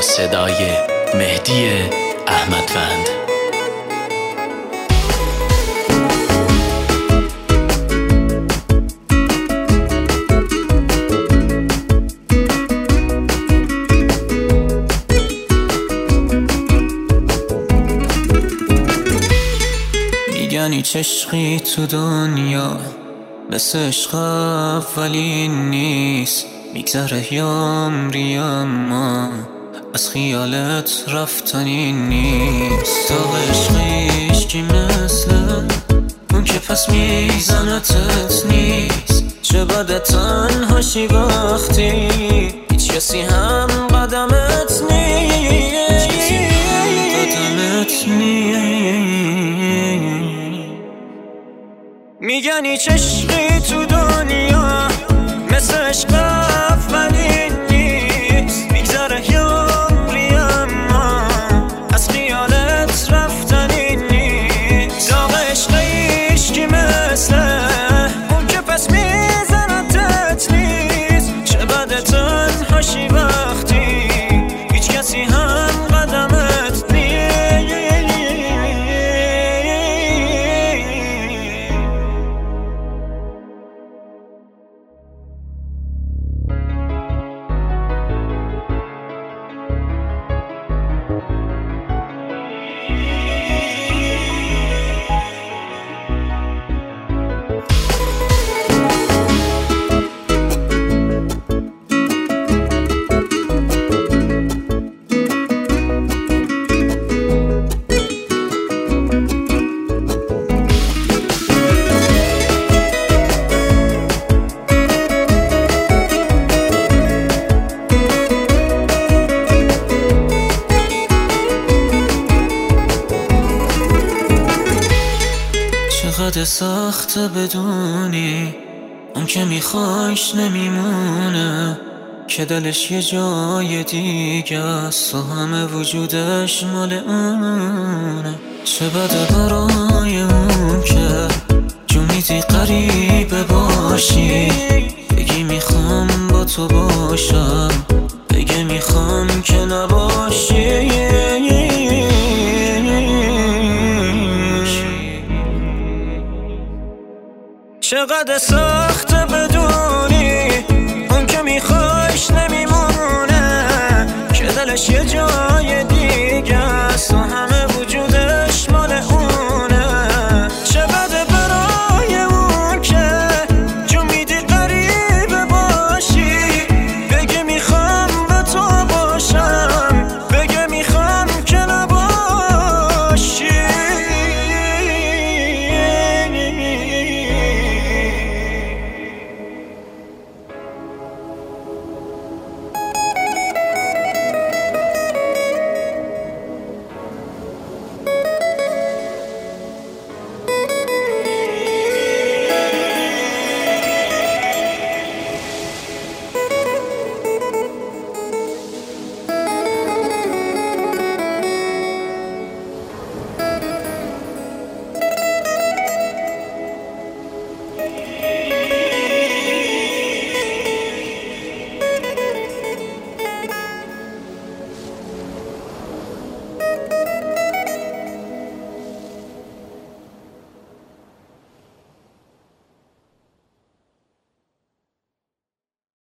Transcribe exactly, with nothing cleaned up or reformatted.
صدای مهدی احمدوند. میگن هیچ عشقی تو دنیا مثل عشق اولین نیست، میگذره یامری اما از خیالت رفتنی نیست. تا عشقیش کی مثل اون که پس میزنتت نیست. چه بده تنهاشی وقتی هیچ کسی هم قدمت نیست، قدمت نیست. میگن هیچ عشقی تو دنیا مثل عشق اولین نیست، میگذره یامری اما از خیالت رفتنی نیست. داغ عشقیش کی مثل اون که پس میزنتت نیست. چه بده تنهاشی وقتی هیچ کسی هم قدمت نیست. چقدر سخته بدونی اون که میخوایش نمیمونه، که دلش یه جای دیگه است و همه وجودش مال اونه. چه بده برای اون که جو میدی غریبه باشی، بگی میخوام با تو باشم، بگی میخوام که نباشی. چقدر سخته بدونی اون که میخوایش نمیمونه، که دلش یه جای دیگه است و همه